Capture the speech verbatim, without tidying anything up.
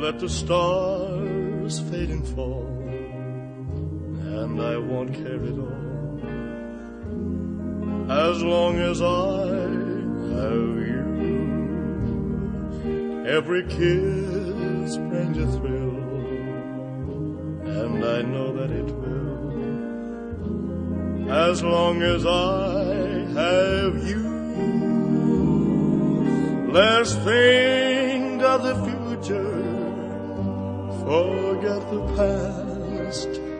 let the stars fade and fall, and I won't care at all, as long as I have you. Every kiss brings a thrill, and I know that it will, as long as I have you. Let's think of the future, forget the past,